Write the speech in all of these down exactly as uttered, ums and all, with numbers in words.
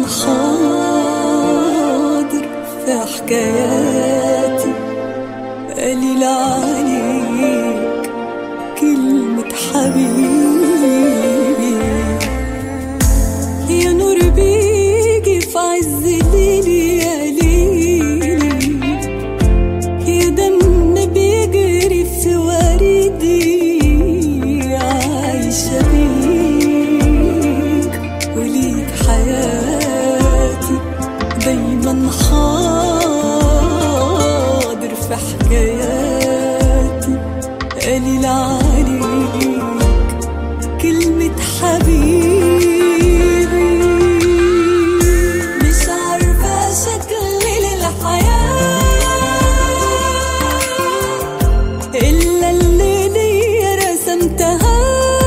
حاضر في حكاياتي، قليل عليك كلمة حبيبي. يا نور بيجي في عز ليلي يا ليلي، يا دم بيجري في وريدي، عايشة بيك وليك حياتي، دايما حاضر في حكاياتي، قليل عليك كلمة حبيبي. مش عارفة شكل الحياة إلا اللي ليا رسمتها،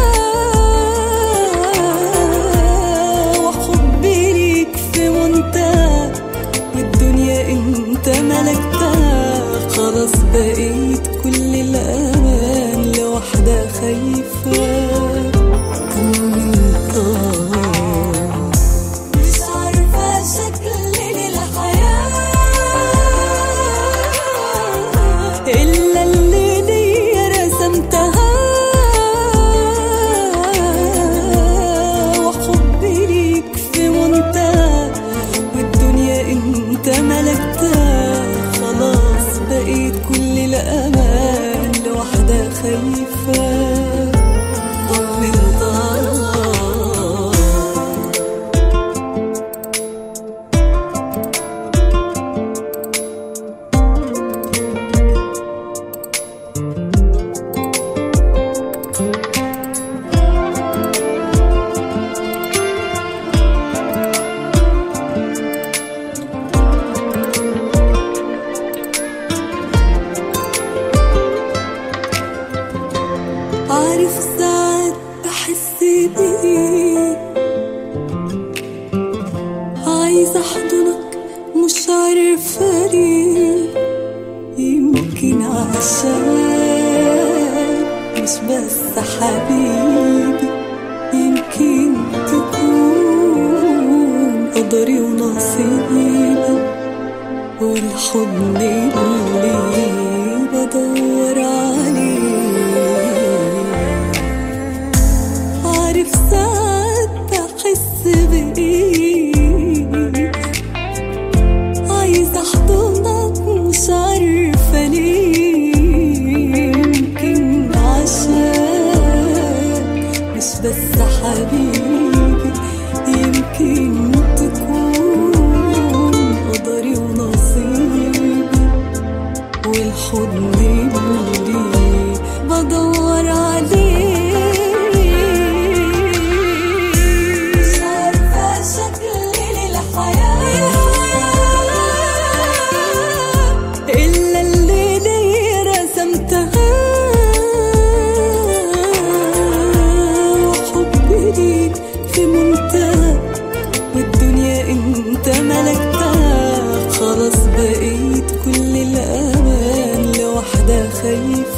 وحبي ليك في منتهى، والدنيا انت ملكتها. خلاص بقيت كل الأمان لوحدة خايفة. مش عارفة شكل الحياة إلا اللي ليا رسمتها، وحبي ليك في منتهى، والدنيا انت ملكتها. خلاص بقيت كل الأمان لوحدة خايفة. عارف ساعات بحس بيه، عايزة احضنك مش عارفة ليه، يمكن عشان مش بس حبيبي، يمكن تكون قدري ونصيبي، والحضن اللي بدور عليه. عارف ساعات بحس بإيه، عايزة احضنك مش عارفة ليه، يمكن عشان مش بس حبيبي، يمكن تكون قدري ونصيبي، والحضن اللي بدور عليه. انت ملكتها. خلاص بقيت كل الأمان لوحدة خايفة.